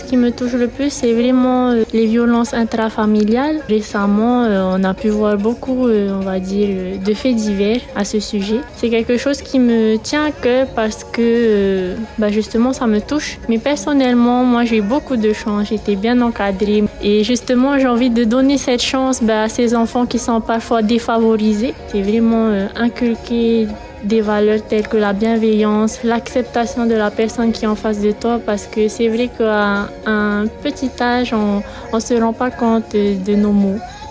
qui me touche le plus, c'est vraiment les violences intrafamiliales. Récemment, on a pu voir beaucoup, on va dire, de faits divers à ce sujet. C'est quelque chose qui me tient à cœur parce que, justement, ça me touche. Mais personnellement, moi, j'ai eu beaucoup de chance. J'étais bien encadrée. Et justement, j'ai envie de donner cette chance à ces enfants qui sont parfois défavorisés. C'est vraiment inculquer des valeurs telles que la bienveillance, l'acceptation de la personne qui est en face de toi, parce que c'est vrai qu'à un petit âge, on ne se rend pas compte de nos mots.